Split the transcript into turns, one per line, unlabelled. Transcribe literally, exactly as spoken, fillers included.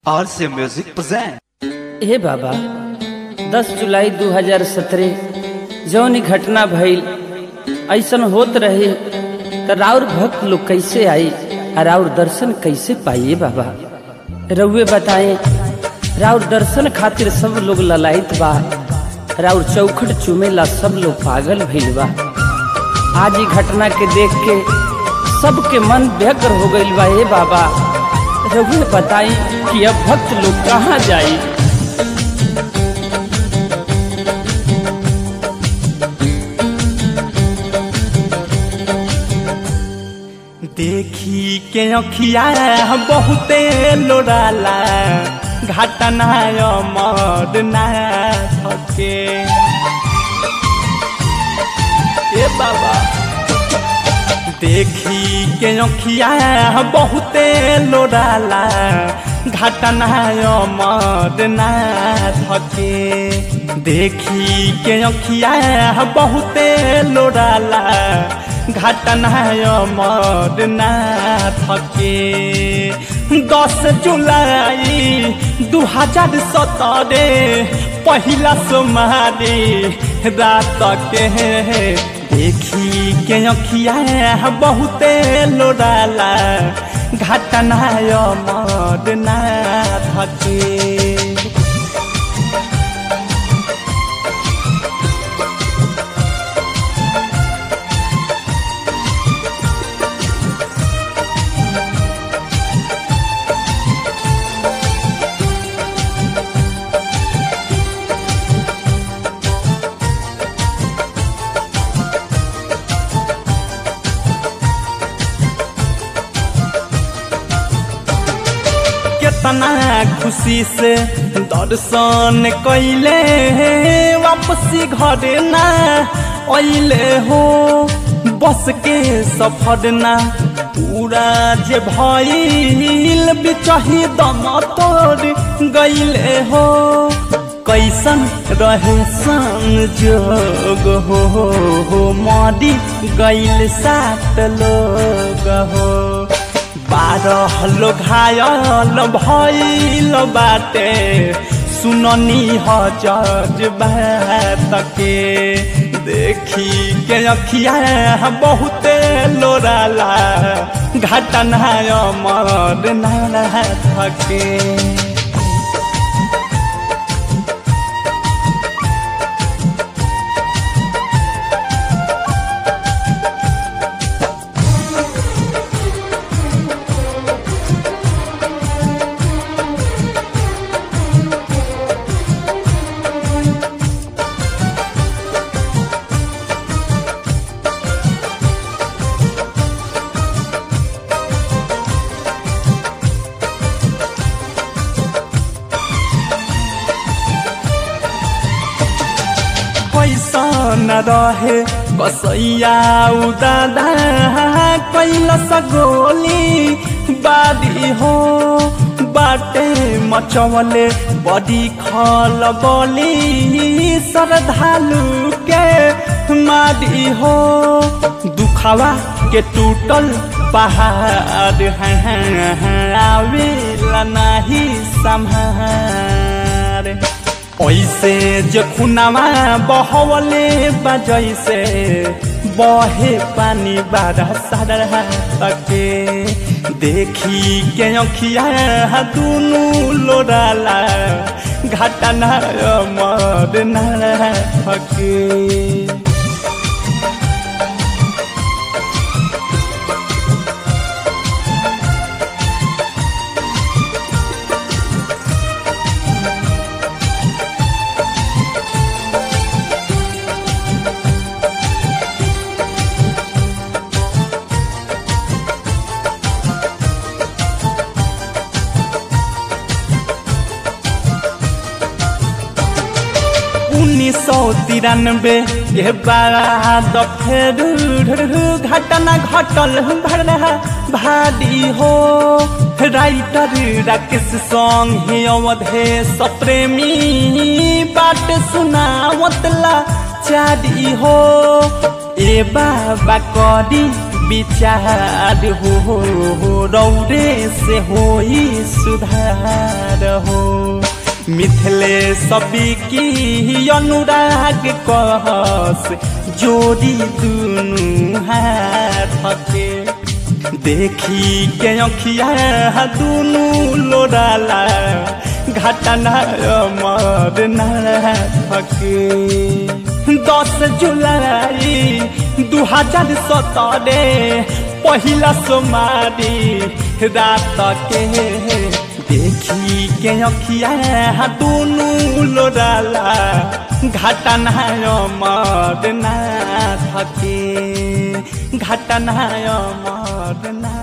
आर से music present.
हे बाबा, दस जुलाई दो हजार सत्रह जौन घटना भइल ऐसन होत रहे त राउर भक्त लोग कैसे आई और राउर दर्शन कैसे पाइए बाबा रउए बताएं। राउर दर्शन खातिर सब लोग ललायत बा, राउर चौखट चुमेला सब लोग पागल भइल बा। आज ही घटना के देख के सबके मन व्यग्र हो गइल बा। हे बाबा रउए बताई कि अब भक्त लोग कहाँ जाई।
देखी के अखिया बहुते लोड़ाला, घटना मर ना थके। ए बाबा देखी के अखिया बहुते लोड़ाला, घटना मर ना थके। देखी के अखिया बहुते लोड़ाला, घटना मर ना थके। दस जुलाई दू हजार सत्रह पहला सोमवारी रात के देखी के अखिया बहुते लोड़ाला, घटना मर ना थके। तना खुशी से दर्शन कैले वापसी घर ना अइले हो। बस के सफर ना पूरा जे भइल, बिचही दम तोड़ गइले हो। कैसन रहे संजोग हो, हो मरी गइल सात लोग हो। बारह लोग घायल भइल बाटे, सुननी ह जज बात के। देखी के अखिया बहुते लोड़ाला, घटना मर ना थके। कैसन रहे कसैया उदादा, कैलस गोली बारी हो। बाटे मचवले बड़ी खल बोली, श्रद्धालु के मारी हो। दुखवा के टूटल पहाड़ आवेला नाही संहार। ऐसे जो खुनावा बहवले बजैसे बहे पानी बारह सारा तके। देखी के अखिया दुनू लोड़ाला, घटना मर ना थके। उन्नीस सौ तिरानबे के बाद फिर घटना घटल भारी हो। राइटर राकेश संग अवधेश प्रेमी बात सुनावतला चारी हो। ए बाबा करी विचार हो रौरे से होई सुधार हो मिथिले सभी की अनुराग कहस जोड़ी दुनु हाथ के देखी के अखिया दुनु लोडाला घटना अमर नाथ के दस जुलाई दू हजार सतरे पहिला सोमारी रात के देखी के अखिया दुनु लोडाला घटना अमर नाथ के घटना अमर नाथ।